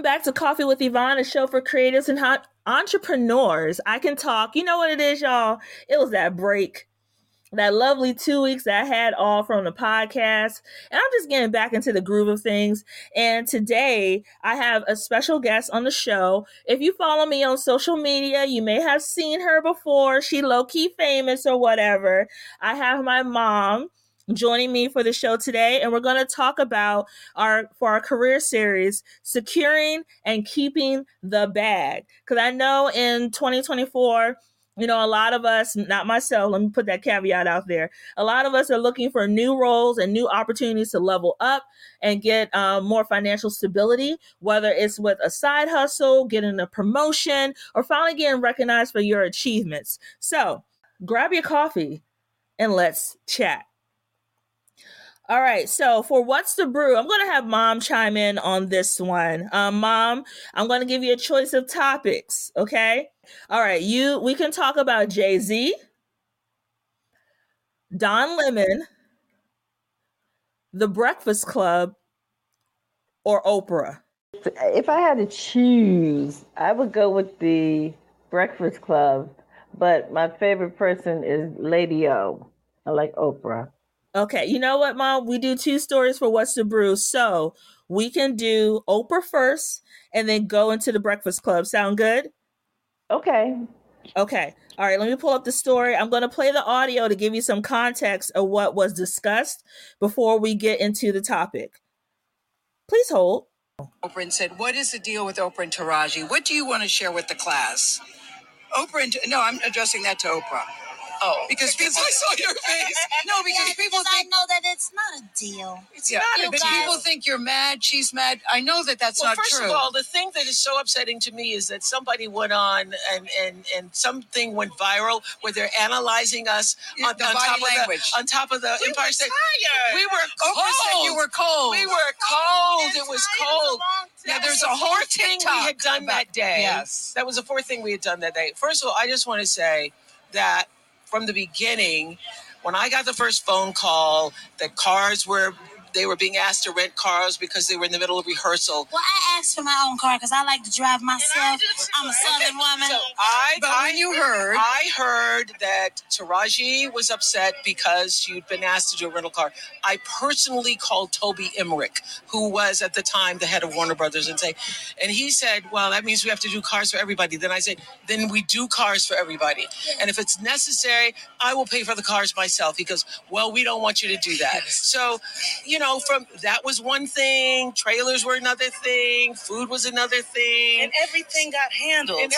back to Coffee with Yvonne, a show for creatives and entrepreneurs. I can talk. You know what it is, y'all? It was that break, that lovely 2 weeks that I had off from the podcast. And I'm just getting back into the groove of things. And today I have a special guest on the show. If you follow me on social media, you may have seen her before. She low-key famous or whatever. I have my mom joining me for the show today, and we're going to talk about our career series, securing and keeping the bag. Because I know in 2024, you know, a lot of us, not myself, let me put that caveat out there. A lot of us are looking for new roles and new opportunities to level up and get more financial stability, whether it's with a side hustle, getting a promotion, or finally getting recognized for your achievements. So grab your coffee and let's chat. All right, so for What's the Brew, I'm going to have Mom chime in on this one. Mom, I'm going to give you a choice of topics, okay? All right, we can talk about Jay-Z, Don Lemon, The Breakfast Club, or Oprah. If I had to choose, I would go with The Breakfast Club, but my favorite person is Lady O. I like Oprah. Okay, you know what, Mom? We do 2 stories for What's the Brew, so we can do Oprah first and then go into The Breakfast Club. Sound good? Okay. Okay. All right, let me pull up the story. I'm going to play the audio to give you some context of what was discussed before we get into the topic. Please hold. Oprah and said, what is the deal with Oprah and Taraji? What do you want to share with the class? No, I'm addressing that to Oprah. Oh, because people, I saw your face. No, because people think I know that it's not a deal. It's not a deal. People think you're mad. She's mad. I know that that's not true. First of all, the thing that is so upsetting to me is that somebody went on and something went viral where they're analyzing us on top of the Empire State. We were cold. Oprah said you were cold. We were cold. It was cold. Yeah, there's a whole thing we had done that day. Yes, that was the fourth thing we had done that day. First of all, I just want to say that from the beginning, when I got the first phone call that they were being asked to rent cars because they were in the middle of rehearsal. Well, I asked for my own car because I like to drive myself. I'm a Southern woman. So I heard that Taraji was upset because she'd been asked to do a rental car. I personally called Toby Emmerich, who was at the time the head of Warner Brothers, and he said, well, that means we have to do cars for everybody. Then I said, then we do cars for everybody. And if it's necessary, I will pay for the cars myself. He goes, well, we don't want you to do that. So, from that was one thing, trailers were another thing, food was another thing, and everything got handled. I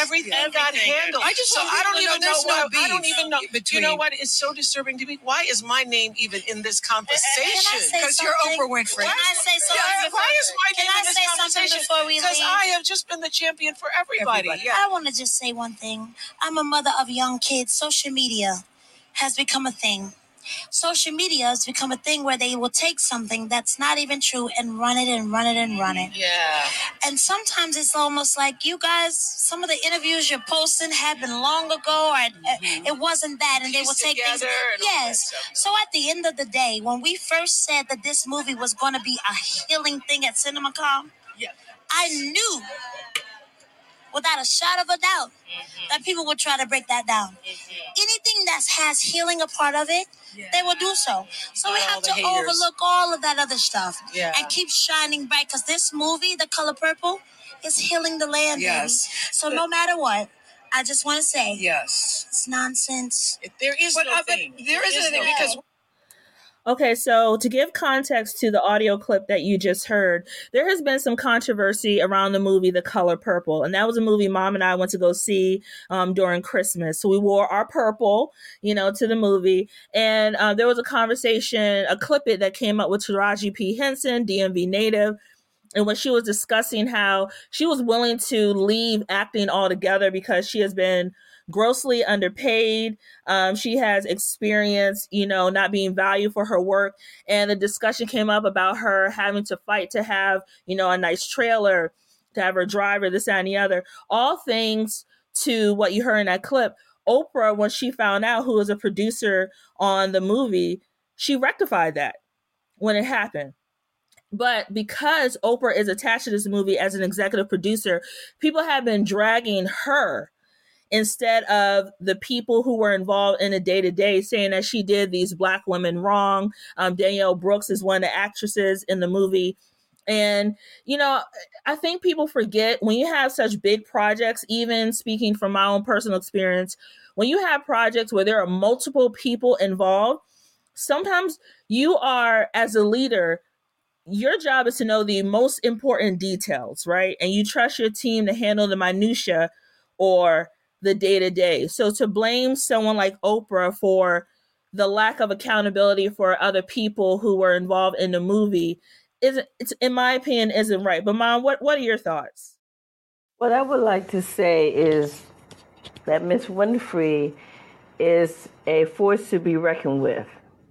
don't even know. You know what is so disturbing to me? Why is my name even in this conversation? Because you're Oprah Winfrey. Can I say something? Why is my name in this conversation? Before we leave? Because I have just been the champion for everybody. Yeah. I want to just say one thing. I'm a mother of young kids. Social media has become a thing. Social media has become a thing where they will take something that's not even true and run it and run it and run it. Yeah. And sometimes it's almost like you guys, some of the interviews you're posting happened long ago, or it wasn't that, and they will take things. Yes. So at the end of the day, when we first said that this movie was going to be a healing thing at CinemaCon, I knew without a shot of a doubt that people would try to break that down. Anything that has healing a part of it, they will do so. So we have to overlook all of that other stuff and keep shining bright, because this movie, The Color Purple, is healing the land, baby. So no matter what, I just want to say, it's nonsense. There is no thing. There isn't anything because... Okay, so to give context to the audio clip that you just heard, there has been some controversy around the movie The Color Purple, and that was a movie Mom and I went to go see during Christmas. So we wore our purple, to the movie, and there was a conversation, a clip that came up with Taraji P. Henson, DMV native, and when she was discussing how she was willing to leave acting altogether because she has been grossly underpaid. She has experience, not being valued for her work. And the discussion came up about her having to fight to have, a nice trailer, to have her driver, this, that, and the other. All things to what you heard in that clip. Oprah, when she found out who was a producer on the movie, she rectified that when it happened. But because Oprah is attached to this movie as an executive producer, people have been dragging her instead of the people who were involved in the day-to-day, saying that she did these Black women wrong. Danielle Brooks is one of the actresses in the movie. And, you know, I think people forget when you have such big projects, even speaking from my own personal experience, when you have projects where there are multiple people involved, sometimes you are, as a leader, your job is to know the most important details, right? And you trust your team to handle the minutia or the day-to-day. So to blame someone like Oprah for the lack of accountability for other people who were involved in the movie isn't, it's, in my opinion, isn't right. But Mom, what are your thoughts? What I would like to say is that Miss Winfrey is a force to be reckoned with.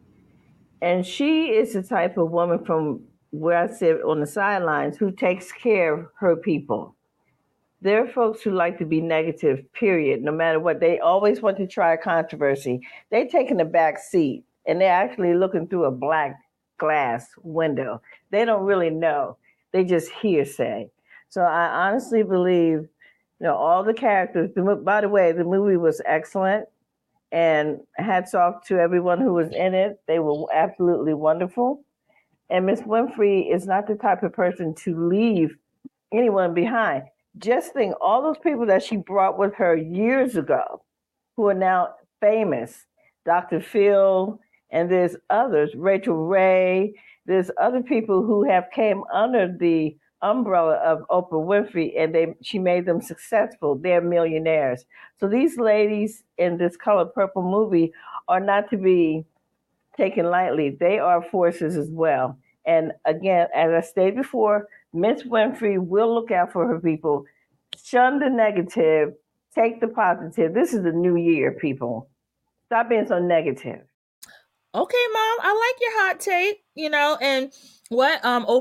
And she is the type of woman, from where I sit on the sidelines, who takes care of her people. There are folks who like to be negative, period, no matter what. They always want to try a controversy. They're taking a back seat, and they're actually looking through a black glass window. They don't really know. They just hearsay. So I honestly believe, all the characters, by the way, the movie was excellent, and hats off to everyone who was in it. They were absolutely wonderful. And Miss Winfrey is not the type of person to leave anyone behind. Just think, all those people that she brought with her years ago, who are now famous, Dr. Phil, and there's others, Rachel Ray, there's other people who have came under the umbrella of Oprah Winfrey, and she made them successful. They're millionaires. So these ladies in this Color Purple movie are not to be taken lightly. They are forces as well. And again, as I stated before, Miss Winfrey will look out for her people. Shun the negative, take the positive. This is the new year, people. Stop being so negative. Okay, Mom, I like your hot take, and what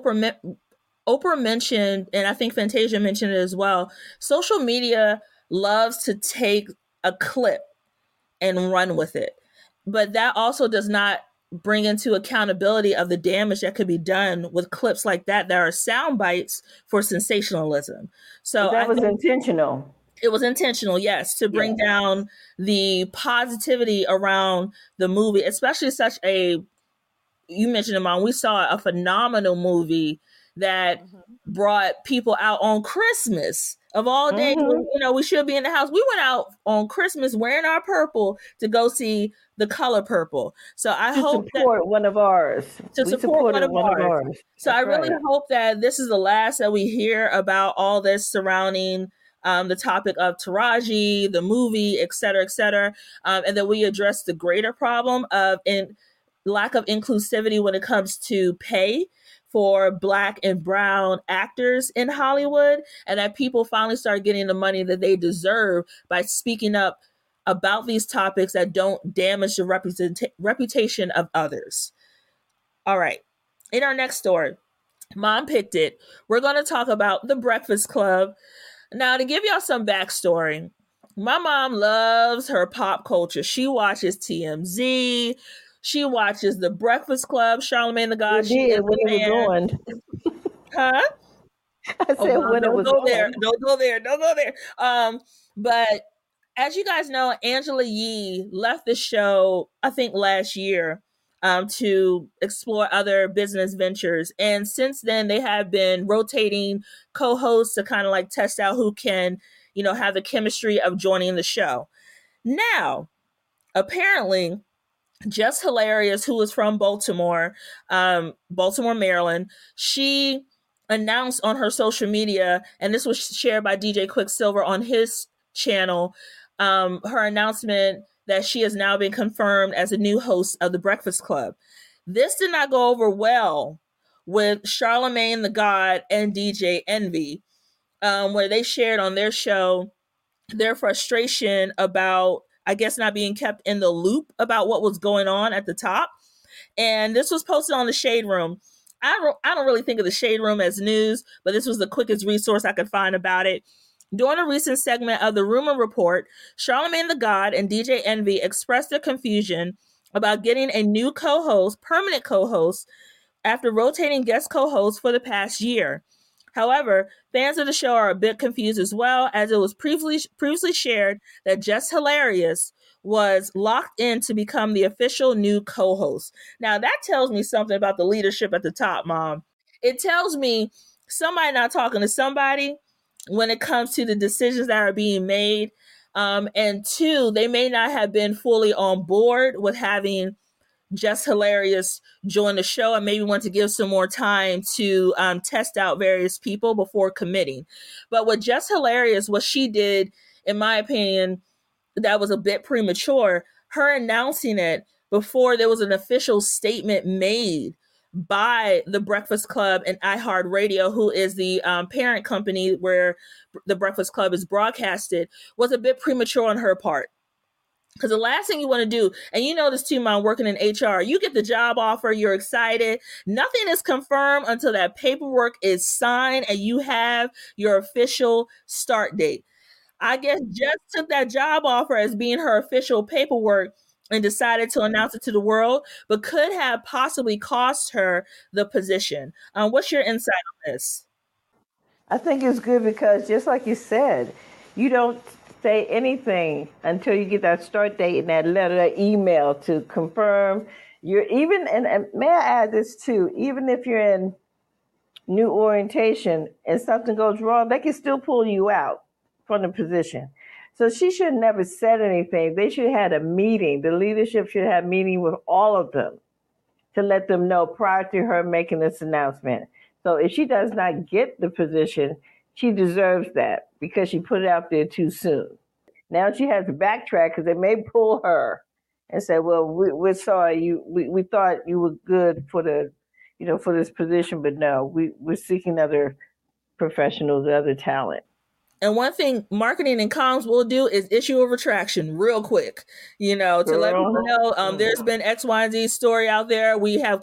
Oprah mentioned, and I think Fantasia mentioned it as well. Social media loves to take a clip and run with it. But that also does not bring into accountability of the damage that could be done with clips like that are sound bites for sensationalism. So that was intentional. It was intentional, yes, to bring down the positivity around the movie, especially you mentioned it, Mom, we saw a phenomenal movie that brought people out on Christmas. Of all days, we should be in the house. We went out on Christmas wearing our purple to go see The Color Purple. So I hope support one of ours. To support one of ours. So I really hope that this is the last that we hear about all this surrounding the topic of Taraji, the movie, et cetera, and that we address the greater problem of lack of inclusivity when it comes to pay for Black and brown actors in Hollywood, and that people finally start getting the money that they deserve by speaking up about these topics that don't damage the reputation of others. All right. In our next story, Mom picked it. We're going to talk about The Breakfast Club. Now, to give y'all some backstory, my mom loves her pop culture. She watches TMZ. She watches The Breakfast Club, Charlamagne the God. She did when it was on. Huh? I said when it was on. Don't go there. But as you guys know, Angela Yee left the show, I think last year, to explore other business ventures. And since then, they have been rotating co-hosts to kind of like test out who can, have the chemistry of joining the show. Now, apparently, Just Hilarious, who is from Baltimore, Maryland, she announced on her social media, and this was shared by DJ Quicksilver on his channel, her announcement that she has now been confirmed as a new host of The Breakfast Club. This did not go over well with Charlamagne the God and DJ Envy, where they shared on their show their frustration about, I guess, not being kept in the loop about what was going on at the top. And this was posted on the Shade Room. I don't really think of the Shade Room as news, but this was the quickest resource I could find about it. During a recent segment of the Rumor Report, Charlamagne the God and DJ Envy expressed their confusion about getting a new co-host, permanent co-host, after rotating guest co-hosts for the past year. However, fans of the show are a bit confused as well, as it was previously shared that Jess Hilarious was locked in to become the official new co-host. Now, that tells me something about the leadership at the top, Mom. It tells me somebody not talking to somebody when it comes to the decisions that are being made. And two, they may not have been fully on board with having Jess Hilarious join the show and maybe want to give some more time to test out various people before committing. But with Jess Hilarious, what she did, in my opinion, that was a bit premature. Her announcing it before there was an official statement made by the Breakfast Club and iHeartRadio, who is the parent company where the Breakfast Club is broadcasted, was a bit premature on her part. Because the last thing you want to do, and you know this too, Mom, working in HR, you get the job offer, you're excited. Nothing is confirmed until that paperwork is signed and you have your official start date. I guess Jess took that job offer as being her official paperwork and decided to announce it to the world, but could have possibly cost her the position. What's your insight on this? I think it's good because, just like you said, you don't say anything until you get that start date and that letter, that email to confirm. You're even, and may I add this too, even if you're in new orientation and something goes wrong, they can still pull you out from the position. So she should have never said anything. They should have had a meeting. The leadership should have a meeting with all of them to let them know prior to her making this announcement. So if she does not get the position, she deserves that because she put it out there too soon. Now she has to backtrack because they may pull her and say, "Well, we're sorry. We thought you were good for the, for this position, but no, we're seeking other professionals, other talent." And one thing marketing and comms will do is issue a retraction real quick, to let people know there's been X, Y, and Z story out there. We have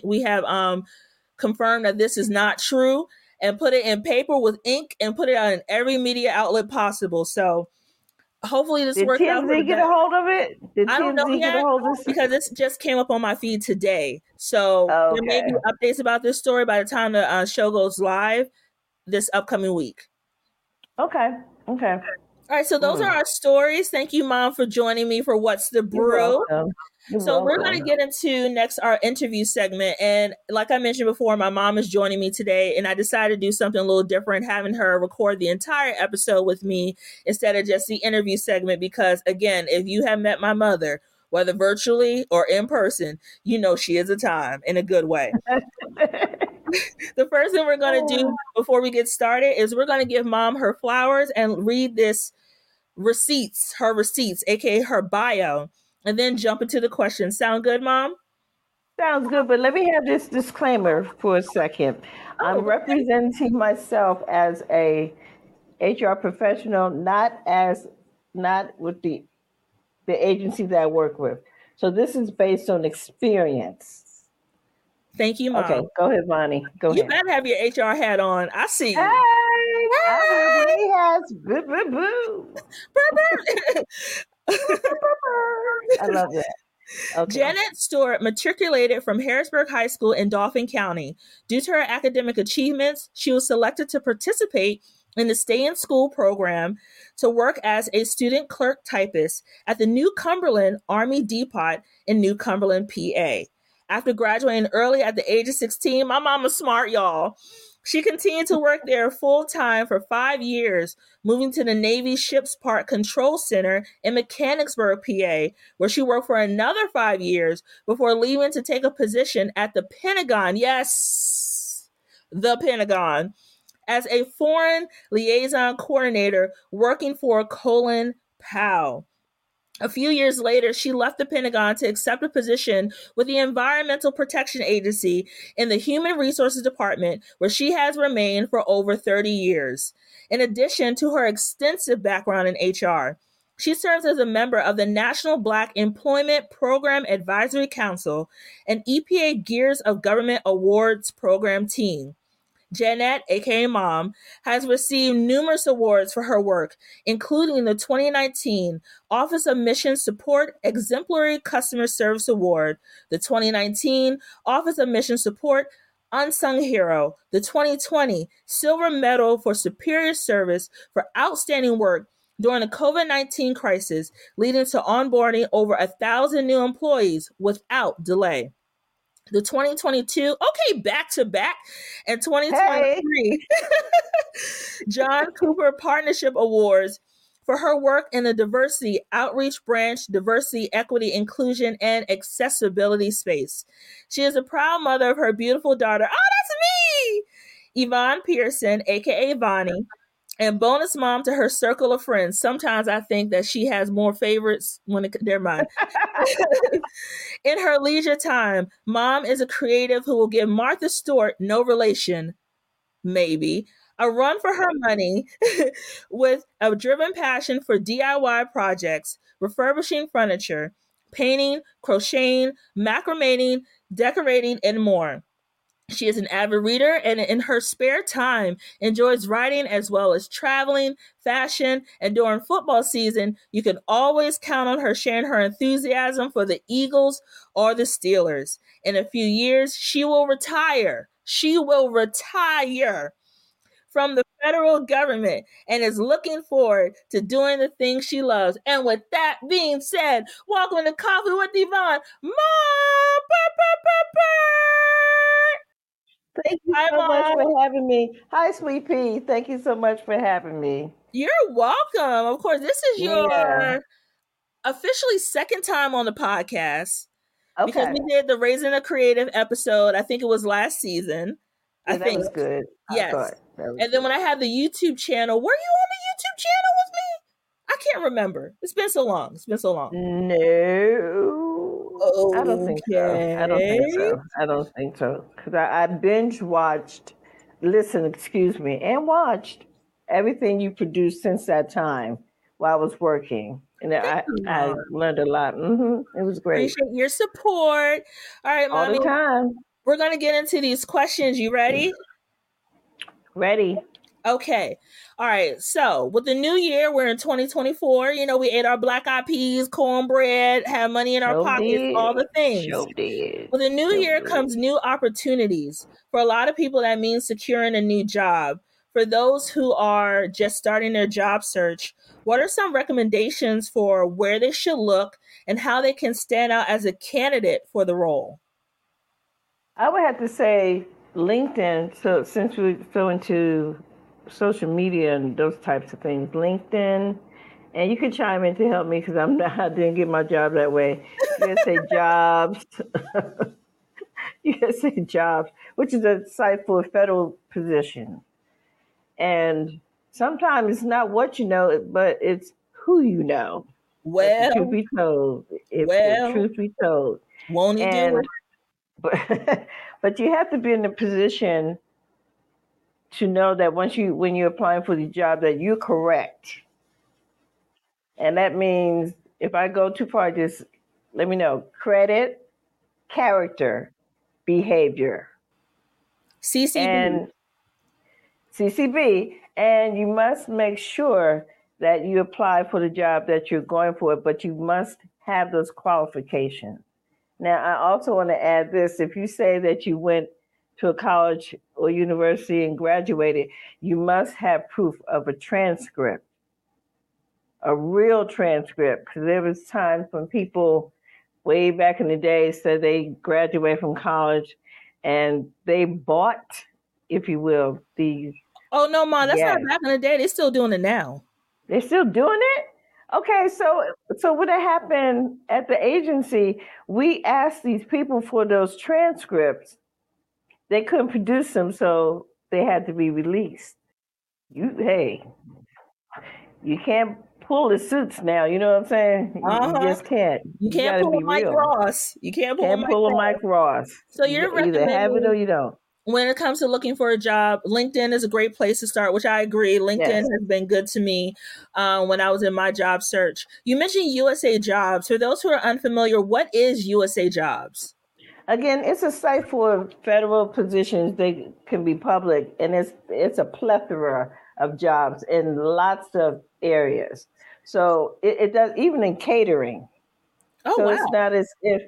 confirmed that this is not true, and put it in paper with ink and put it on every media outlet possible. So hopefully this works out. Did TMZ get a hold of it? I don't know yet because this just came up on my feed today. So there may be updates about this story by the time the show goes live this upcoming week. Okay. All right. So those are our stories. Thank you, Mom, for joining me for What's the Brew. You're so welcome. We're going to get into next our interview segment. And like I mentioned before, my mom is joining me today, and I decided to do something a little different, having her record the entire episode with me instead of just the interview segment. Because again, if you have met my mother, whether virtually or in person, you know she is a time in a good way. The first thing we're going to do before we get started is we're going to give Mom her flowers and read her receipts, aka her bio, and then jump into the questions. Sound good, Mom? Sounds good, but let me have this disclaimer for a second. I'm representing myself as a HR professional, not with the agency that I work with. So this is based on experience. Thank you, Mom. Okay, go ahead, Bonnie. Go ahead. You better have your HR hat on. I see you. Hey! Has boo boo boo. I love that. Okay. Janet Stewart matriculated from Harrisburg High School in Dauphin County. Due to her academic achievements, she was selected to participate in the Stay in School program to work as a student clerk typist at the New Cumberland Army Depot in New Cumberland, PA. After graduating early at the age of 16, my mama's smart, y'all. She continued to work there full-time for 5 years, moving to the Navy Ships Part Control Center in Mechanicsburg, PA, where she worked for another 5 years before leaving to take a position at the Pentagon. Yes, the Pentagon, as a foreign liaison coordinator working for Colin Powell. A few years later, she left the Pentagon to accept a position with the Environmental Protection Agency in the Human Resources Department, where she has remained for over 30 years. In addition to her extensive background in HR, she serves as a member of the National Black Employment Program Advisory Council and EPA Gears of Government Awards program team. Jeanette, aka Mom, has received numerous awards for her work, including the 2019 Office of Mission Support Exemplary Customer Service Award, the 2019 Office of Mission Support Unsung Hero, the 2020 Silver Medal for Superior Service for Outstanding Work during the COVID-19 crisis, leading to onboarding over 1,000 new employees without delay. The 2022, back to back, and 2023 John Cooper Partnership Awards for her work in the Diversity Outreach Branch, Diversity, Equity, Inclusion, and Accessibility space. She is a proud mother of her beautiful daughter. Oh, that's me! Yvonne Pearson, aka Vonnie, and bonus mom to her circle of friends. Sometimes I think that she has more favorites when they're mine. In her leisure time, Mom is a creative who will give Martha Stewart, no relation, maybe, a run for her money with a driven passion for DIY projects, refurbishing furniture, painting, crocheting, macramaing, decorating, and more. She is an avid reader and in her spare time enjoys writing as well as traveling, fashion, and during football season, you can always count on her sharing her enthusiasm for the Eagles or the Steelers. In a few years, she will retire. She will retire from the federal government and is looking forward to doing the things she loves. And with that being said, welcome to Coffee with Yvonne. Mom! Thank you Hi, so Mom. much for having me. Hi, Sweet Pea. Thank you so much for having me. You're welcome. Of course, this is your officially second time on the podcast because we did the Raising a Creative episode. I think it was last season. Yeah, that was good. Yes. And then when I had the YouTube channel, were you on the YouTube channel with me? I can't remember. It's been so long. No. I don't think so. I don't think so. Because I binge watched, and watched everything you produced since that time while I was working. And I learned a lot. It was great. Appreciate your support. All right, All Mommy. the time. We're going to get into these questions. You ready? Ready. Okay. All right. So with the new year, we're in 2024. You know, we ate our black eyed peas, cornbread, have money in our pockets, all the things. With the new year comes new opportunities. For a lot of people, that means securing a new job. For those who are just starting their job search, what are some recommendations for where they should look and how they can stand out as a candidate for the role? I would have to say LinkedIn. So since we're so into social media and those types of things, LinkedIn, and you can chime in to help me because I didn't get my job that way. You can say jobs. You can say jobs, which is a site for a federal position. And sometimes it's not what you know, but it's who you know. Well, truth be told, truth be told, won't he do it? But you have to be in a position to know that when you're applying for the job that you're correct. And that means if I go too far, just let me know. Credit, character, behavior. CCB. And you must make sure that you apply for the job that you're going for, but you must have those qualifications. Now, I also want to add this. If you say that you went to a college or university and graduated, you must have proof of a transcript, a real transcript. Because there was times when people way back in the day said they graduated from college and they bought, if you will, these. Oh, no, Mom, that's not back in the day. They're still doing it now. They're still doing it? Okay, so what happened at the agency, we asked these people for those transcripts. They couldn't produce them, so they had to be released. You can't pull the suits now. You know what I'm saying? You just can't. You can't pull a Mike Ross. You can't pull a Mike Ross. So you're either have it or you don't. When it comes to looking for a job, LinkedIn is a great place to start, which I agree. LinkedIn has been good to me when I was in my job search. You mentioned USA Jobs. For those who are unfamiliar, what is USA Jobs? Again, it's a site for federal positions. They can be public, and it's a plethora of jobs in lots of areas. So it does, even in catering. Oh, So wow. it's not as if,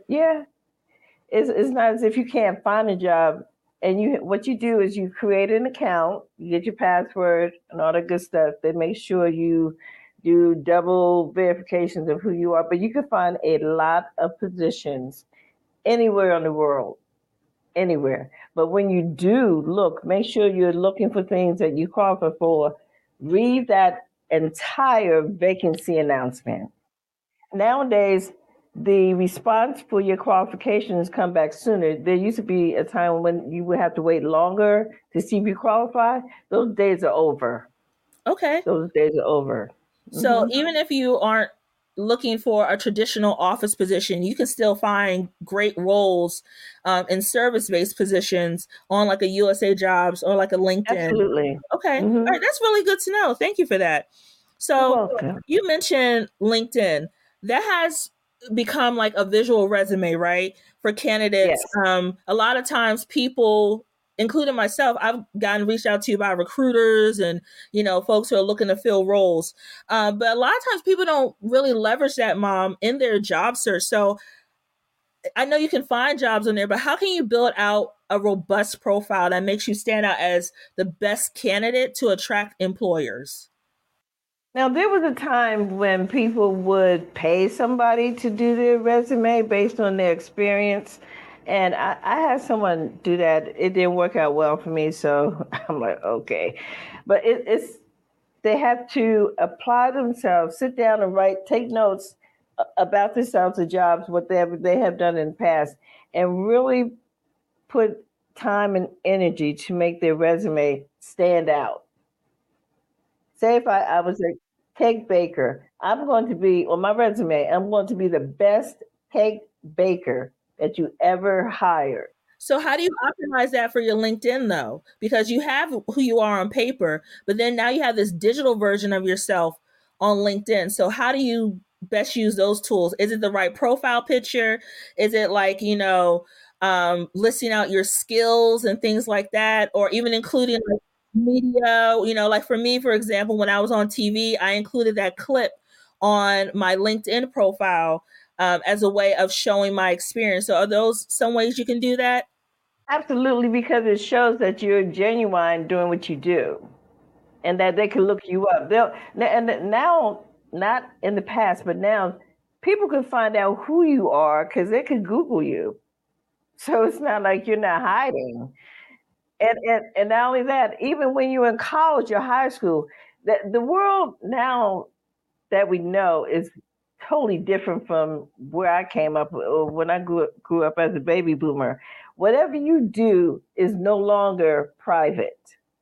it's not as if you can't find a job. And what you do is you create an account, you get your password and all that good stuff. They make sure you do double verifications of who you are. But you can find a lot of positions anywhere in the world, anywhere. But when you do look, make sure you're looking for things that you qualify for. Read that entire vacancy announcement. Nowadays, the response for your qualifications come back sooner. There used to be a time when you would have to wait longer to see if you qualify. Those days are over. Okay. Those days are over. So even if you aren't looking for a traditional office position, you can still find great roles in service-based positions on like a USA Jobs or like a LinkedIn. Absolutely. Okay. All right. That's really good to know. Thank you for that. You're So welcome. you mentioned LinkedIn. That has become like a visual resume, right? For candidates. Yes. A lot of times people, including myself, I've gotten reached out to by recruiters and, folks who are looking to fill roles. But a lot of times people don't really leverage that, Mom, in their job search. So I know you can find jobs on there, but how can you build out a robust profile that makes you stand out as the best candidate to attract employers? Now, there was a time when people would pay somebody to do their resume based on their experience. And I had someone do that. It didn't work out well for me. So I'm like, okay. But they have to apply themselves, sit down and take notes about themselves, the jobs, what they have done in the past, and really put time and energy to make their resume stand out. Say if I was a cake baker, I'm going to be, on my resume, I'm going to be the best cake baker that you ever hired. So how do you optimize that for your LinkedIn though? Because you have who you are on paper, but then now you have this digital version of yourself on LinkedIn. So how do you best use those tools? Is it the right profile picture? Is it like, listing out your skills and things like that, or even including like media, like for me, for example, when I was on TV, I included that clip on my LinkedIn profile as a way of showing my experience. So are those some ways you can do that? Absolutely, because it shows that you're genuine doing what you do and that they can look you up. And now, not in the past, but now people can find out who you are because they can Google you. So it's not like you're not hiding. And not only that, even when you're in college or high school, the world now that we know is totally different from where I came up or when I grew up as a baby boomer. Whatever you do is no longer private.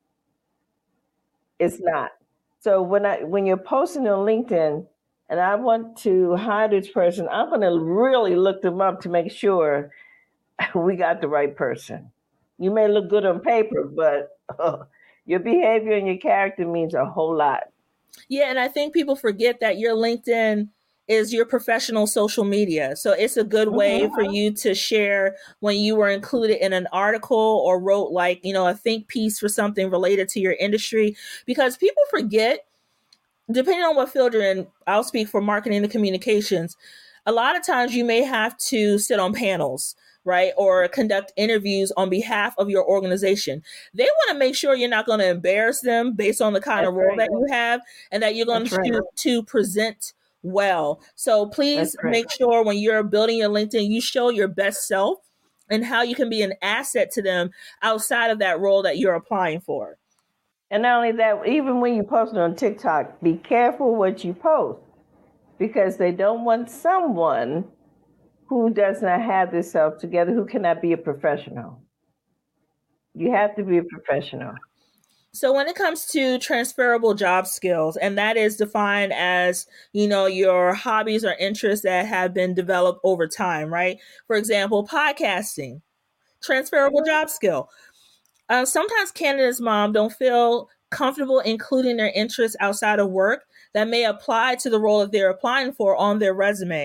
It's not. So when you're posting on LinkedIn and I want to hire this person, I'm going to really look them up to make sure we got the right person. You may look good on paper, but your behavior and your character means a whole lot. Yeah, and I think people forget that your LinkedIn is your professional social media. So it's a good way for you to share when you were included in an article or wrote like, a think piece for something related to your industry. Because people forget, depending on what field you're in, I'll speak for marketing and communications. A lot of times you may have to sit on panels, right? Or conduct interviews on behalf of your organization. They want to make sure you're not going to embarrass them based on the kind of role that you have and that you're going to present well. So please make sure when you're building your LinkedIn, you show your best self and how you can be an asset to them outside of that role that you're applying for. And not only that, even when you post it on TikTok, be careful what you post because they don't want someone who does not have this self together, who cannot be a professional. You have to be a professional. So when it comes to transferable job skills, and that is defined as, your hobbies or interests that have been developed over time, right? For example, podcasting, transferable job skill. Sometimes candidates, Mom, don't feel comfortable including their interests outside of work that may apply to the role that they're applying for on their resume.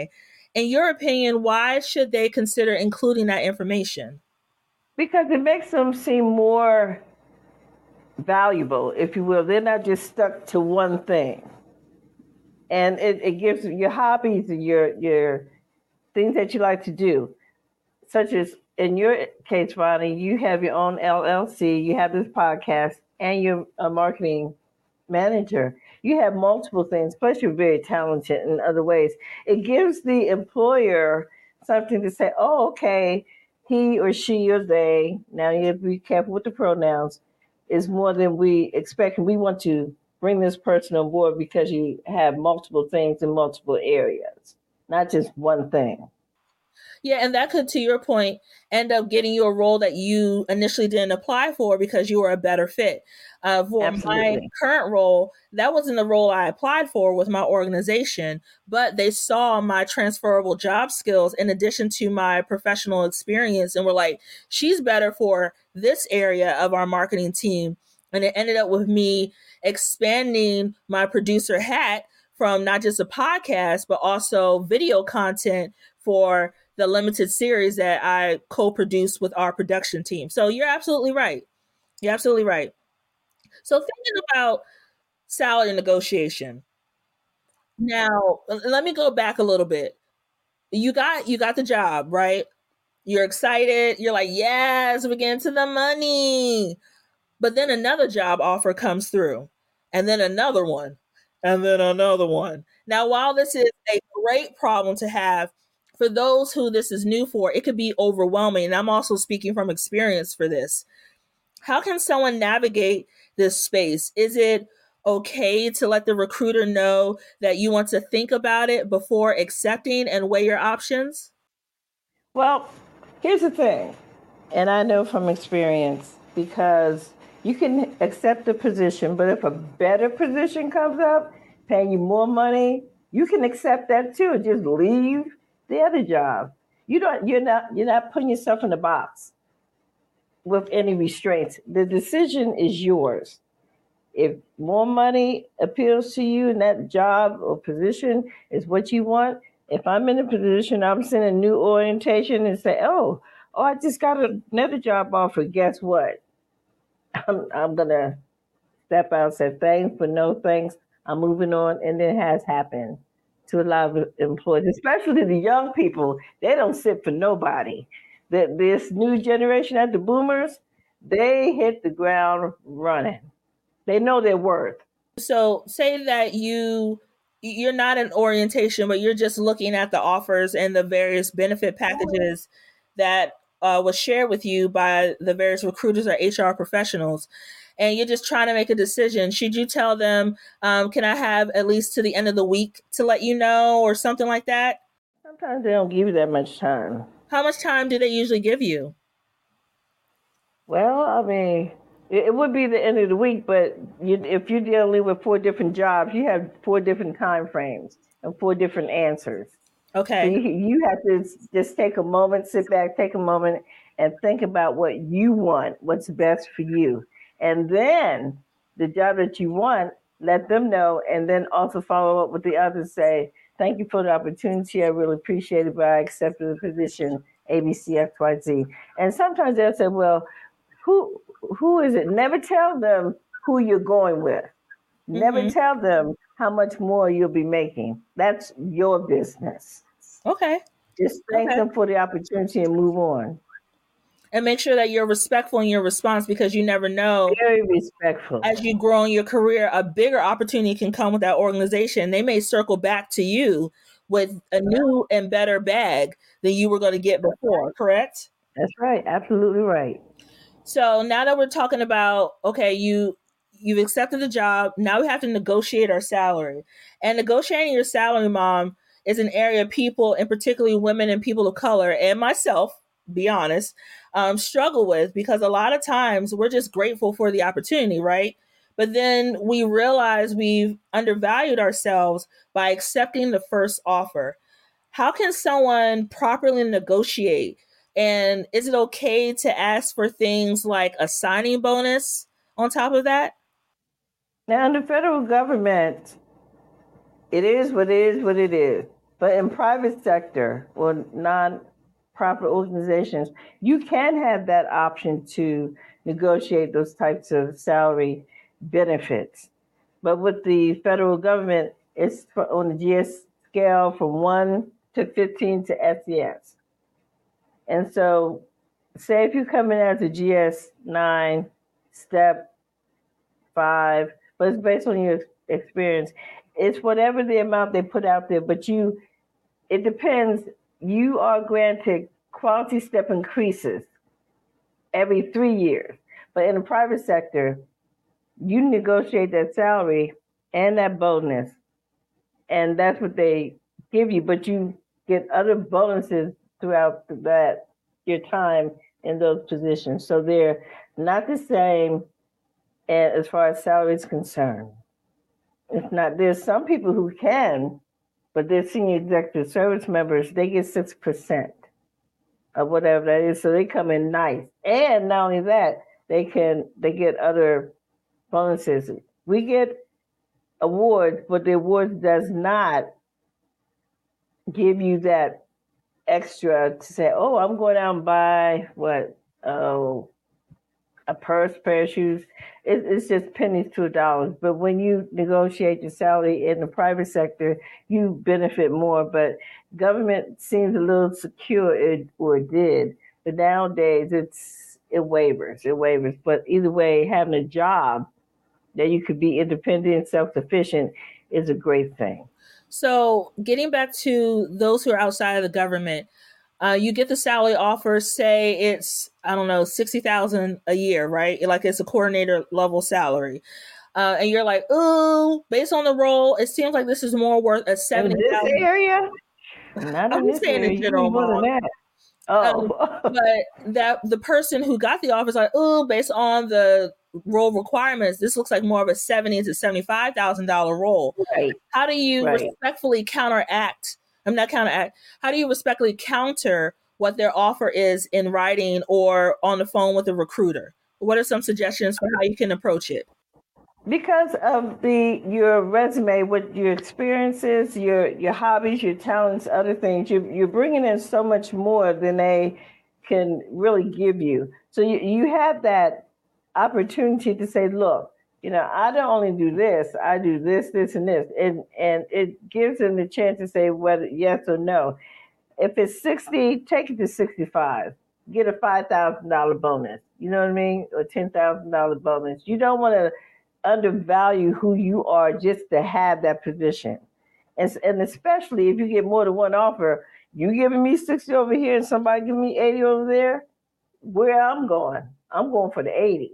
In your opinion, why should they consider including that information? Because it makes them seem more valuable, if you will. They're not just stuck to one thing. And it gives your hobbies and your things that you like to do, such as in your case, Ronnie, you have your own LLC, you have this podcast, and you're a marketing manager. You have multiple things, plus you're very talented in other ways. It gives the employer something to say, oh, okay, he or she or they, now you have to be careful with the pronouns, is more than we expect. And we want to bring this person on board because you have multiple things in multiple areas, not just one thing. Yeah, and that could, to your point, end up getting you a role that you initially didn't apply for because you were a better fit. For Absolutely. my current role, that wasn't the role I applied for with my organization, but they saw my transferable job skills in addition to my professional experience and were like, she's better for this area of our marketing team. And it ended up with me expanding my producer hat from not just a podcast, but also video content for the limited series that I co-produced with our production team. So you're absolutely right. You're absolutely right. So thinking about salary negotiation. Now, let me go back a little bit. You got the job, right? You're excited. You're like, yes, we're getting to the money. But then another job offer comes through, and then another one, and then another one. Now, while this is a great problem to have, for those who this is new for, it could be overwhelming. And I'm also speaking from experience for this. How can someone navigate this space? Is it okay to let the recruiter know that you want to think about it before accepting and weigh your options? Well, here's the thing, and I know from experience, because you can accept the position, but if a better position comes up, paying you more money, you can accept that too. Just leave the other job. You're not putting yourself in a box with any restraints. The decision is yours. If more money appeals to you and that job or position is what you want, if I'm in a position, I'm sending a new orientation and say, oh, I just got another job offer. Guess what? I'm going to step out and say thanks, but no thanks. I'm moving on. And it has happened to a lot of employees, especially the young people. They don't sit for nobody. This new generation at the boomers, they hit the ground running. They know their worth. So say that you're not in orientation, but you're just looking at the offers and the various benefit packages that was shared with you by the various recruiters or HR professionals, and you're just trying to make a decision. Should you tell them, can I have at least to the end of the week to let you know, or something like that? Sometimes they don't give you that much time. How much time do they usually give you? Well, I mean, it would be the end of the week, but if you're dealing with 4 different jobs, you have 4 different time frames and 4 different answers. Okay. So you have to just take a moment, sit back, take a moment, and think about what you want, what's best for you. And then the job that you want, let them know, and then also follow up with the others, say, thank you for the opportunity. I really appreciate it, but I accepted the position ABCXYZ. And sometimes they'll say, well, who is it? Never tell them who you're going with. Never tell them how much more you'll be making. That's your business. Okay. Just thank them for the opportunity and move on. And make sure that you're respectful in your response, because you never know. Very respectful. As you grow in your career, a bigger opportunity can come with that organization. They may circle back to you with a new and better bag than you were going to get before, correct? That's right. Absolutely right. So now that we're talking about, okay, you've accepted the job, now we have to negotiate our salary. And negotiating your salary, Mom, is an area people, and particularly women and people of color, and myself, be honest, struggle with, because a lot of times we're just grateful for the opportunity, right? But then we realize we've undervalued ourselves by accepting the first offer. How can someone properly negotiate? And is it okay to ask for things like a signing bonus on top of that? Now, in the federal government, it is what it is. But in private sector or non-profit organizations, you can have that option to negotiate those types of salary benefits. But with the federal government, it's on the GS scale from 1 to 15 to SES. And so, say if you come in as a GS 9, step 5, but it's based on your experience. It's whatever the amount they put out there, but it depends. You are granted quality step increases every 3 years. But in the private sector, you negotiate that salary and that bonus, and that's what they give you. But you get other bonuses throughout your time in those positions. So they're not the same as far as salary is concerned. It's not. There's some people who can, but they're senior executive service members. They get 6% of whatever that is. So they come in nice, and not only that, they get other bonuses. We get awards, but the awards does not give you that extra to say, oh, I'm going out and buy a purse, pair of shoes. It's just pennies to $1. But when you negotiate your salary in the private sector, you benefit more. But government seems a little secure, or it did. But nowadays, it wavers. But either way, having a job that you could be independent and self-sufficient is a great thing. So getting back to those who are outside of the government, you get the salary offer, say it's, I don't know, $60,000 a year, right? Like it's a coordinator level salary. And you're like, ooh, based on the role, it seems like this is more worth a $70,000. In this area? Not in this area. In general, more than that. Oh. But that the person who got the offer is like, ooh, based on the role requirements, this looks like more of a $70,000 to $75,000 role. Right. How do you respectfully counteract? How do you respectfully counter what their offer is in writing or on the phone with a recruiter? What are some suggestions for how you can approach it? Because of your resume, what your experiences, your hobbies, your talents, other things, you're bringing in so much more than they can really give you. So you have that opportunity to say, look, I don't only do this, I do this, this, and this. And it gives them the chance to say whether yes or no. If it's 60, take it to 65. Get a $5,000 bonus. You know what I mean? Or $10,000 bonus. You don't want to undervalue who you are just to have that position. And especially if you get more than one offer, you giving me 60 over here and somebody giving me 80 over there, where I'm going for the 80.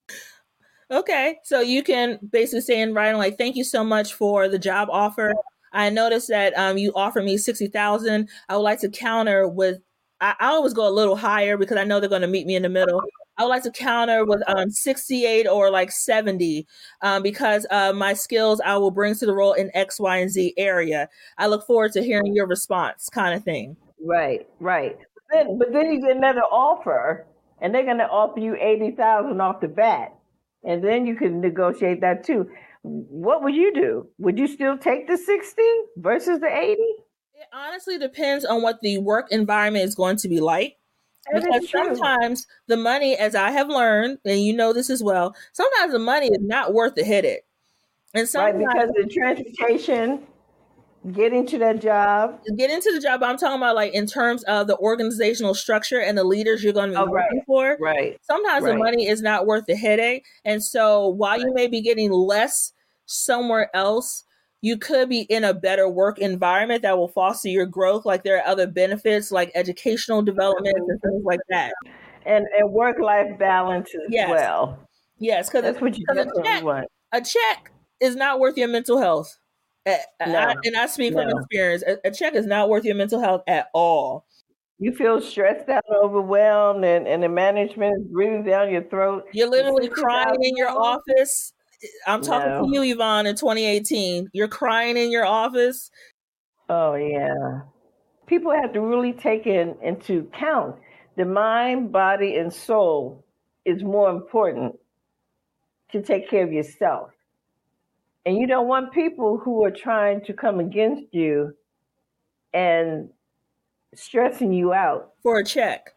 Okay, so you can basically say in writing, like, thank you so much for the job offer. I noticed that you offered me $60,000. I would like to counter with, I always go a little higher because I know they're going to meet me in the middle. I would like to counter with 68 or like 70 because my skills I will bring to the role in X, Y, and Z area. I look forward to hearing your response, kind of thing. Right. But then you get another offer, and they're going to offer you $80,000 off the bat. And then you can negotiate that too. What would you do? Would you still take the 60 versus the 80? It honestly depends on what the work environment is going to be like. Because sometimes the money, as I have learned, and you know this as well, sometimes the money is not worth the headache. And sometimes, right, because the transportation, getting to the job, I'm talking about like in terms of the organizational structure and the leaders you're going to be working for. Right. Sometimes the money is not worth the headache. And so while you may be getting less somewhere else, you could be in a better work environment that will foster your growth. Like there are other benefits like educational development and things like that. And work-life balance as well. Yes, because that's what you want. A check is not worth your mental health. And I speak from experience. A check is not worth your mental health at all. You feel stressed out, overwhelmed, and the management is breathing down your throat. You're literally crying in your office. I'm talking to you, Yvonne, in 2018. You're crying in your office. Oh, yeah. People have to really take into account the mind, body, and soul is more important to take care of yourself. And you don't want people who are trying to come against you and stressing you out for a check.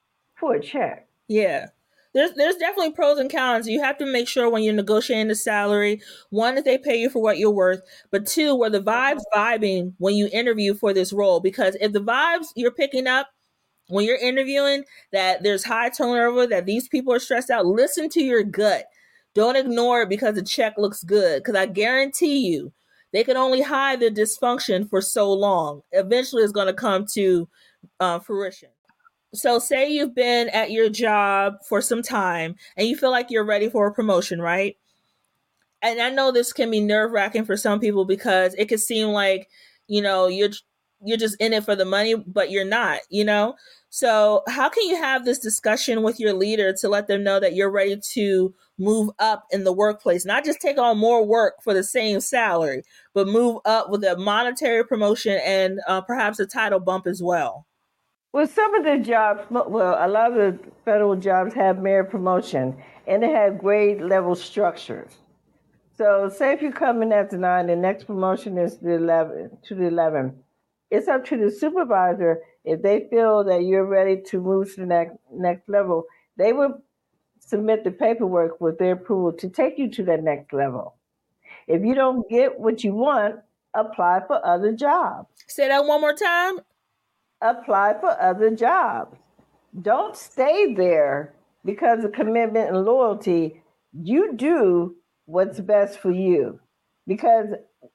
Yeah. There's definitely pros and cons. You have to make sure when you're negotiating the salary, one, that they pay you for what you're worth, but two, were the vibes vibing when you interview for this role? Because if the vibes you're picking up when you're interviewing, that there's high turnover, that these people are stressed out, listen to your gut. Don't ignore it because the check looks good. Because I guarantee you, they can only hide their dysfunction for so long. Eventually, it's going to come to fruition. So say you've been at your job for some time and you feel like you're ready for a promotion, right? And I know this can be nerve-wracking for some people because it can seem like, you're just in it for the money, but you're not, So how can you have this discussion with your leader to let them know that you're ready to move up in the workplace, not just take on more work for the same salary, but move up with a monetary promotion and perhaps a title bump as well? Well, some of the jobs, a lot of the federal jobs have merit promotion, and they have grade level structures. So, say if you come in at the 9, the next promotion is the 11. It's up to the supervisor. If they feel that you're ready to move to the next level, they will submit the paperwork with their approval to take you to that next level. If you don't get what you want, apply for other jobs. Say that one more time. Apply for other jobs. Don't stay there because of commitment and loyalty. You do what's best for you. Because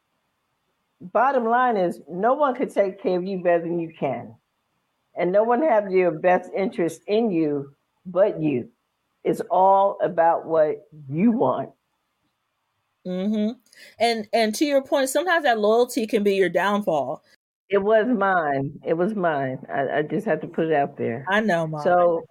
bottom line is, no one can take care of you better than you can. And no one has your best interest in you but you. It's all about what you want. Mm-hmm. And to your point, sometimes that loyalty can be your downfall. It was mine. I just have to put it out there. I know, Mom.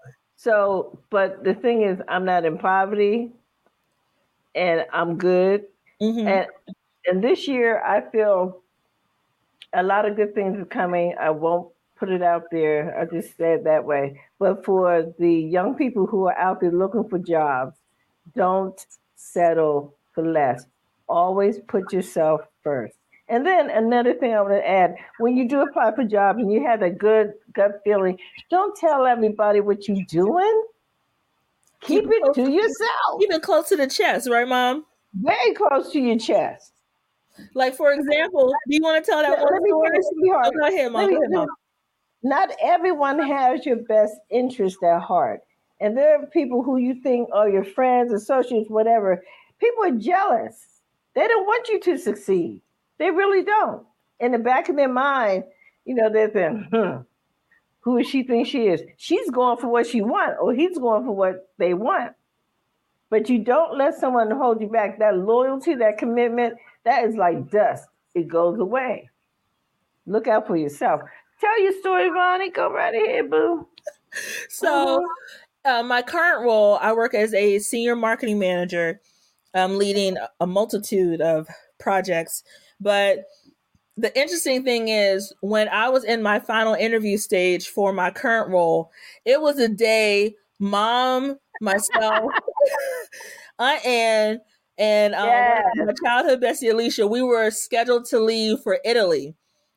But the thing is, I'm not in poverty, and I'm good. Mm-hmm. And this year, I feel a lot of good things are coming. I won't put it out there. I just said it that way. But for the young people who are out there looking for jobs, don't settle for less. Always put yourself first. And then another thing I want to add, when you do apply for jobs and you have a good gut feeling, don't tell everybody what you're doing. Keep it to yourself. Keep it close to the chest, right, Mom? Very close to your chest. Like, for example, do you want to tell that one story? Oh, go ahead, Mom. Not everyone has your best interest at heart. And there are people who you think are your friends, associates, whatever. People are jealous. They don't want you to succeed. They really don't. In the back of their mind, they're thinking, who does she think she is? She's going for what she wants, or he's going for what they want. But you don't let someone hold you back. That loyalty, that commitment, that is like dust. It goes away. Look out for yourself. Tell your story, Ronnie. Go right ahead, boo. So, my current role, I work as a senior marketing manager. I'm leading a multitude of projects. But the interesting thing is, when I was in my final interview stage for my current role, it was a day Mom, myself, Aunt Ann, and my childhood bestie Alicia, we were scheduled to leave for Italy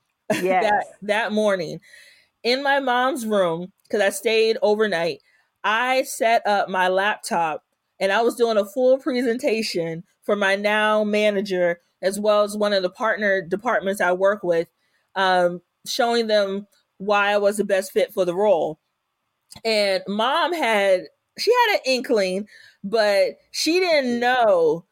that morning. In my mom's room, because I stayed overnight, I set up my laptop and I was doing a full presentation for my now manager, as well as one of the partner departments I work with, showing them why I was the best fit for the role. And Mom had an inkling, but she didn't know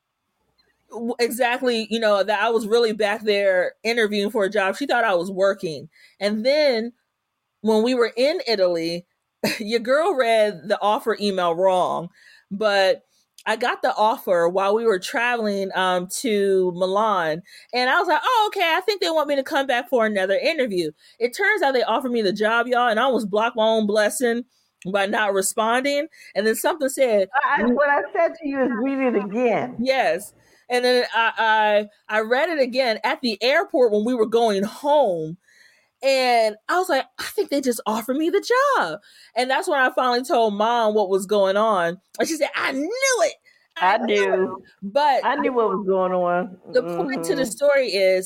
exactly, that I was really back there interviewing for a job. She thought I was working. And then when we were in Italy, your girl read the offer email wrong, but I got the offer while we were traveling to Milan. And I was like, oh, okay, I think they want me to come back for another interview. It turns out they offered me the job, y'all, and I almost blocked my own blessing by not responding. And then something said, what I said to you is read it again. Yes. And then I read it again at the airport when we were going home. And I was like, I think they just offered me the job. And that's when I finally told Mom what was going on. And she said, I knew it. I knew. But I knew what was going on. The point to the story is,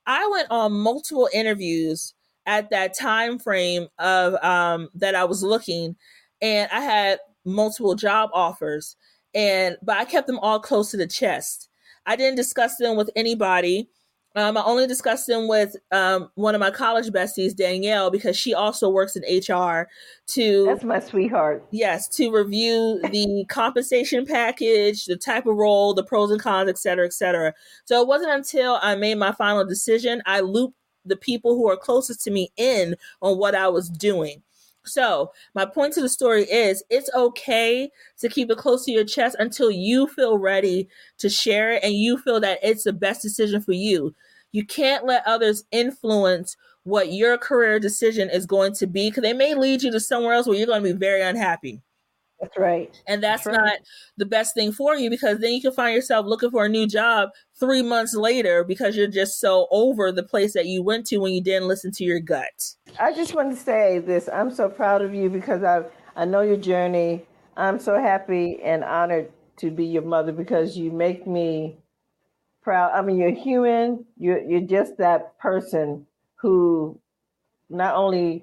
I went on multiple interviews at that time frame of that I was looking, and I had multiple job offers, but I kept them all close to the chest. I didn't discuss them with anybody. I only discussed them with one of my college besties, Danielle, because she also works in HR. That's my sweetheart. Yes, to review the compensation package, the type of role, the pros and cons, et cetera, et cetera. So it wasn't until I made my final decision, I looped the people who are closest to me in on what I was doing. So my point to the story is it's okay to keep it close to your chest until you feel ready to share it and you feel that it's the best decision for you. You can't let others influence what your career decision is going to be, because they may lead you to somewhere else where you're going to be very unhappy. That's right. And that's not the best thing for you, because then you can find yourself looking for a new job 3 months later because you're just so over the place that you went to when you didn't listen to your gut. I just want to say this. I'm so proud of you because I know your journey. I'm so happy and honored to be your mother because you make me proud. I mean, you're human. You're just that person who not only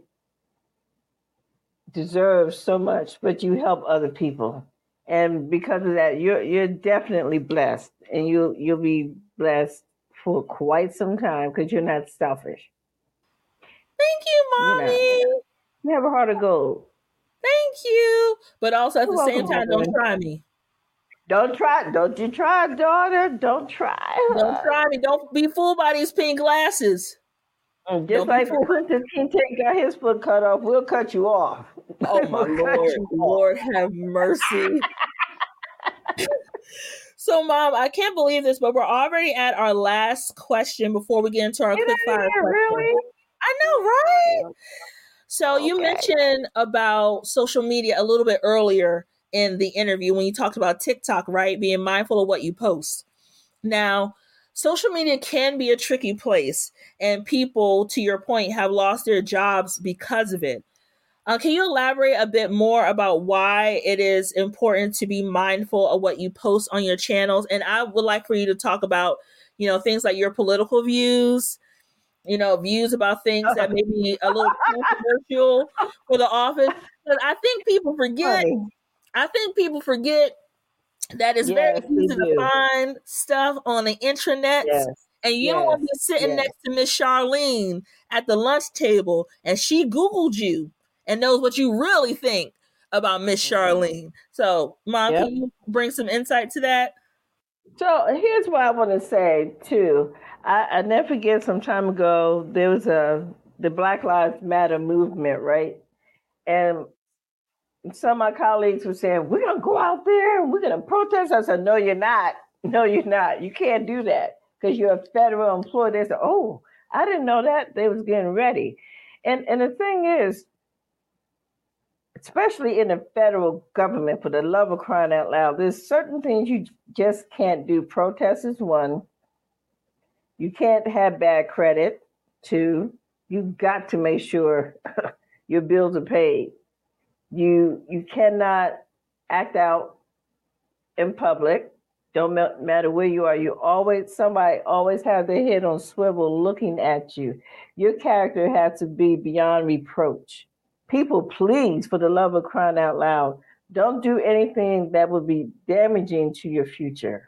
deserves so much, but you help other people. And because of that, you're definitely blessed, and you'll be blessed for quite some time because you're not selfish. Thank you, Mommy. You have a heart of gold. Thank you. But also at the same time, welcome. don't try me. Don't you try, daughter. Don't try. Don't try me. Don't be fooled by these pink glasses. Just don't like Quentin Kinte got his foot cut off, we'll cut you off. Oh my Lord. Lord have mercy. So, Mom, I can't believe this, but we're already at our last question before we get into our quick fire question. Really? I know, right? So you mentioned about social media a little bit earlier in the interview when you talked about TikTok, right? Being mindful of what you post. Now, social media can be a tricky place, and people, to your point, have lost their jobs because of it. Can you elaborate a bit more about why it is important to be mindful of what you post on your channels? And I would like for you to talk about, things like your political views, views about things that may be a little controversial for the office. Because I think people forget that it's very easy to find stuff on the intranet. And you don't want to be sitting next to Miss Charlene at the lunch table and she Googled you and knows what you really think about Miss Charlene. So, Mom, can you bring some insight to that? So here's what I want to say, too. I never forget some time ago, there was the Black Lives Matter movement, right? And some of my colleagues were saying, we're going to go out there and we're going to protest. I said, no, you're not. No, you're not. You can't do that because you're a federal employee. They said, oh, I didn't know that. They was getting ready. And the thing is, especially in the federal government, for the love of crying out loud, there's certain things you just can't do. Protest is one. You can't have bad credit. Two, you've got to make sure your bills are paid. You cannot act out in public. Don't matter where you are. Somebody always have their head on swivel looking at you. Your character has to be beyond reproach. People, please, for the love of crying out loud, don't do anything that would be damaging to your future.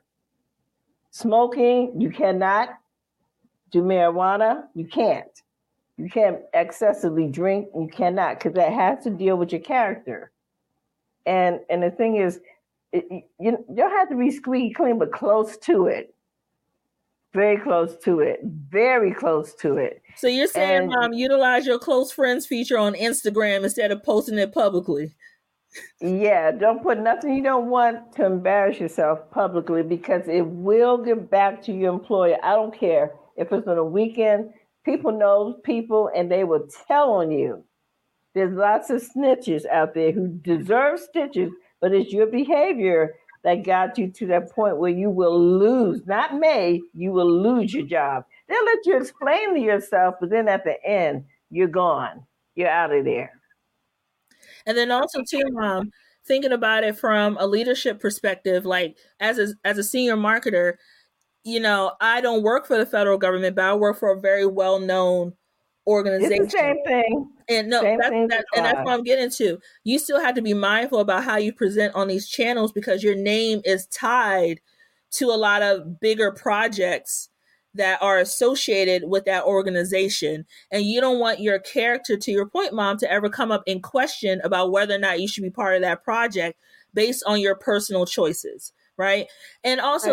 Smoking, you cannot. Do marijuana, you can't. You can't excessively drink, you cannot, because that has to deal with your character. And the thing is, you don't have to be squeaky clean, but close to it. Very close to it. Very close to it. So you're saying, Mom, utilize your close friends feature on Instagram instead of posting it publicly. Yeah, don't put nothing you don't want to embarrass yourself publicly, because it will get back to your employer. I don't care if it's on a weekend. People know people and they will tell on you. There's lots of snitches out there who deserve stitches, but it's your behavior that got you to that point where you will lose, you will lose your job. They'll let you explain to yourself, but then at the end, you're gone. You're out of there. And then also too, Mom, thinking about it from a leadership perspective, like as a senior marketer, I don't work for the federal government, but I work for a very well-known organization. It's the same thing. And no, Same that's thing and that's what I'm getting to. You still have to be mindful about how you present on these channels because your name is tied to a lot of bigger projects that are associated with that organization. And you don't want your character, to your point, Mom, to ever come up in question about whether or not you should be part of that project based on your personal choices. Right. And also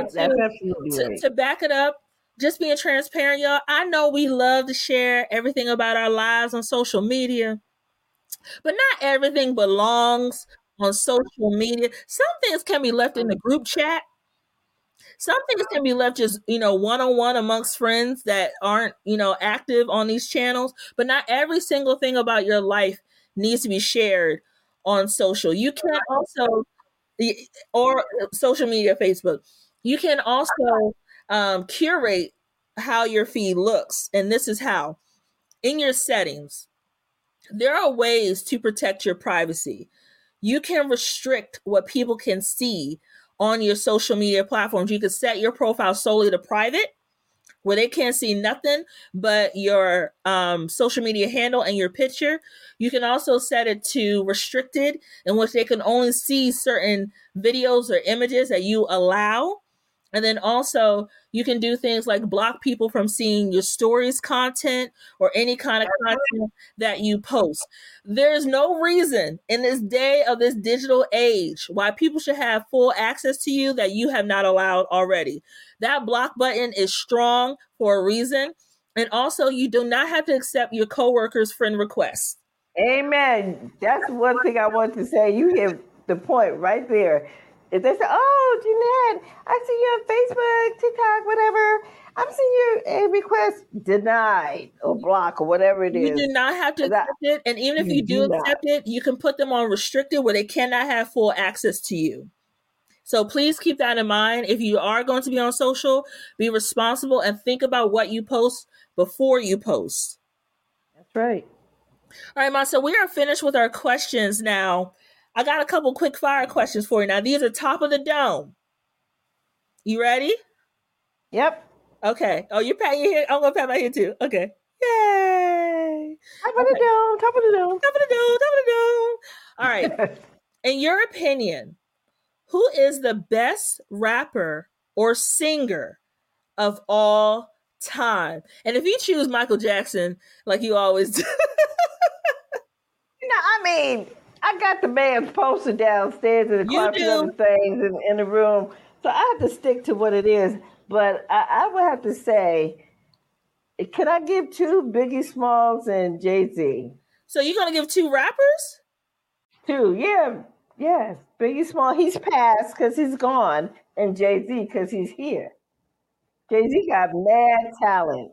to back it up, just being transparent, y'all. I know we love to share everything about our lives on social media, but not everything belongs on social media. Some things can be left in the group chat. Some things can be left just, one-on-one amongst friends that aren't, active on these channels, but not every single thing about your life needs to be shared on social. You can also, or social media, Facebook, you can also curate how your feed looks. And this is how. In your settings, there are ways to protect your privacy. You can restrict what people can see on your social media platforms. You can set your profile solely to private, where they can't see nothing but your social media handle and your picture. You can also set it to restricted, in which they can only see certain videos or images that you allow. And then also you can do things like block people from seeing your stories content or any kind of content that you post. There's no reason in this day of this digital age why people should have full access to you that you have not allowed already. That block button is strong for a reason. And also you do not have to accept your coworkers' friend requests. Amen. That's one thing I want to say. You hit the point right there. If they say, "Oh, Jeanette, I see you on Facebook, TikTok, whatever. I'm seeing your request denied or blocked or whatever it is." You do not have to accept it. And even if you do accept it, you can put them on restricted where they cannot have full access to you. So please keep that in mind. If you are going to be on social, be responsible and think about what you post before you post. That's right. All right, Ma. So we are finished with our questions now. I got a couple quick fire questions for you. Now, these are top of the dome. You ready? Yep. Okay. Oh, you're patting your head. I'm going to pat my head too. Okay. Yay. Top of the dome, top of the dome. Top of the dome, top of the dome. All right. In your opinion, who is the best rapper or singer of all time? And if you choose Michael Jackson, like you always do. I got the man's poster downstairs and quite a few other things in the room. So I have to stick to what it is. But I would have to say, can I give two? Biggie Smalls and Jay-Z. So you're going to give two rappers? Two, yeah. Yes. Biggie Smalls, he's passed because he's gone. And Jay-Z because he's here. Jay-Z got mad talent.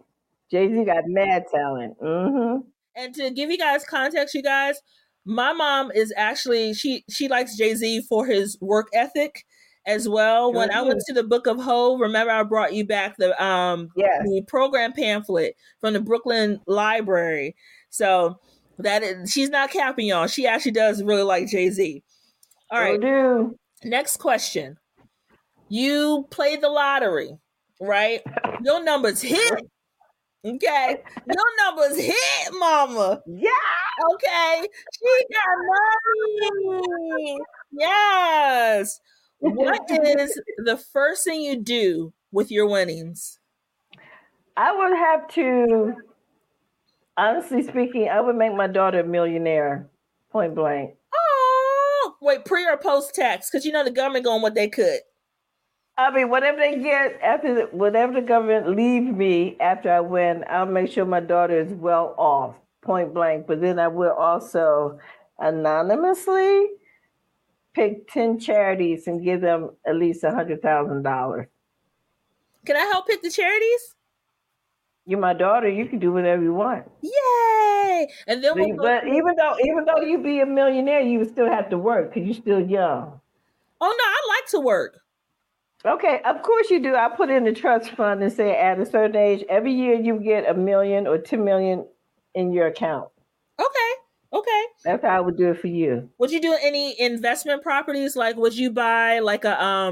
Mm-hmm. And to give you guys context, you guys, my mom is actually, she likes Jay-Z for his work ethic as well. When I went to the Book of Hov, remember I brought you back the program pamphlet from the Brooklyn Library. So she's not capping y'all. She actually does really like Jay-Z. All right. Next question. You played the lottery, right? Your numbers hit. Okay. Your numbers hit, mama. Yeah. Okay. She got money. Yes. What is the first thing you do with your winnings? I would have to, honestly speaking, I would make my daughter a millionaire, point blank. Oh, wait, pre or post tax? Because the government going what they could. I mean, whatever they get whatever the government leaves me after I win, I'll make sure my daughter is well off, point blank. But then I will also anonymously pick 10 charities and give them at least $100,000. Can I help pick the charities? You're my daughter. You can do whatever you want. Yay! And then but even though you be a millionaire, you would still have to work because you're still young. Oh no, I like to work. Okay, of course you do. I put in the trust fund and say at a certain age, every year you get $1 million or $2 million in your account. Okay. That's how I would do it for you. Would you do any investment properties? Like, would you buy like a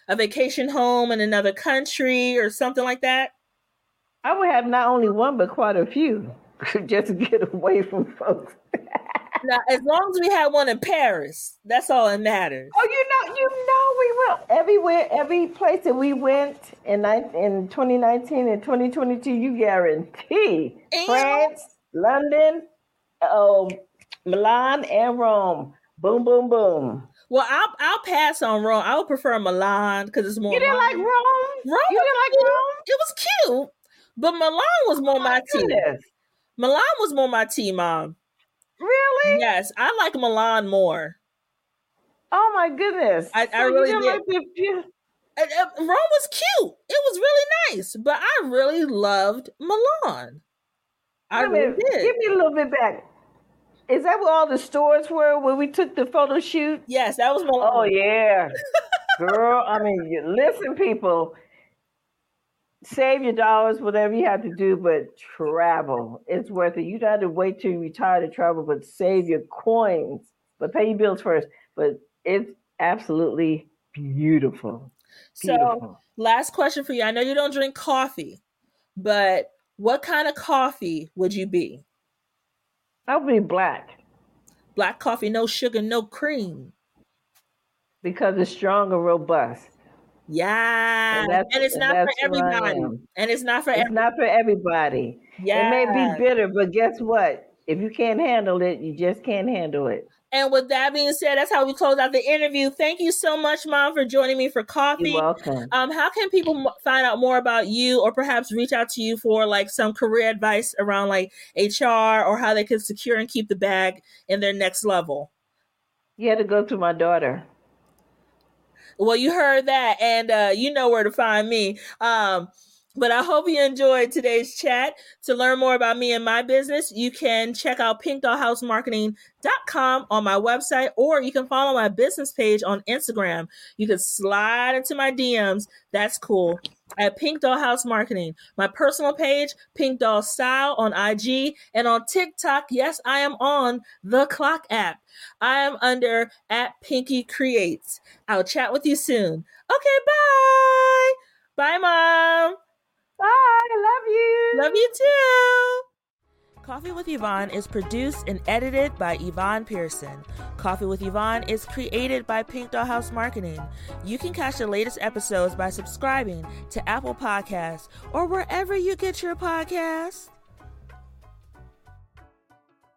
a vacation home in another country or something like that? I would have not only one, but quite a few, just to get away from folks. Now, as long as we had one in Paris, that's all that matters. Oh, we went everywhere, every place that we went in 2019 and 2022. You guarantee France, London, Milan, and Rome. Boom, boom, boom. Well, I'll pass on Rome. I would prefer Milan because it's more. You didn't like Rome? You didn't like Rome? It was cute, but Milan was more my tea. Milan was more my tea, Mom. Really? Yes, I like Milan more. Oh my goodness! I really did. Rome was cute. It was really nice, but I really loved Milan. I really did. Give me a little bit back. Is that where all the stores were where we took the photo shoot? Yes, that was Milan. Oh yeah, girl. I mean, listen, people. Save your dollars, whatever you have to do, but travel. It's worth it. You don't have to wait till you retire to travel, but save your coins. But pay your bills first. But it's absolutely beautiful. So, last question for you. I know you don't drink coffee, but what kind of coffee would you be? I would be black. Black coffee, no sugar, no cream. Because it's strong and robust. Yeah, and it's not for everybody. And it's not for everybody. Yeah, it may be bitter, but guess what? If you can't handle it, you just can't handle it. And with that being said, that's how we close out the interview. Thank you so much, Mom, for joining me for coffee. You're welcome. How can people find out more about you, or perhaps reach out to you for like some career advice around like HR, or how they can secure and keep the bag in their next level? You had to go through my daughter. Well, you heard that, and you know where to find me. But I hope you enjoyed today's chat. To learn more about me and my business, you can check out pinkdollhousemarketing.com on my website, or you can follow my business page on Instagram. You can slide into my DMs. That's cool. At Pink Doll House Marketing. My personal page, Pink Doll Style on IG, and on TikTok. Yes, I am on the Clock app. I am under @PinkyCreates. I'll chat with you soon. Okay, bye. Bye, Mom. Bye. Love you. Love you too. Coffee with Yvonne is produced and edited by Yvonne Pearson. Coffee with Yvonne is created by Pink Doll House Marketing. You can catch the latest episodes by subscribing to Apple Podcasts or wherever you get your podcasts.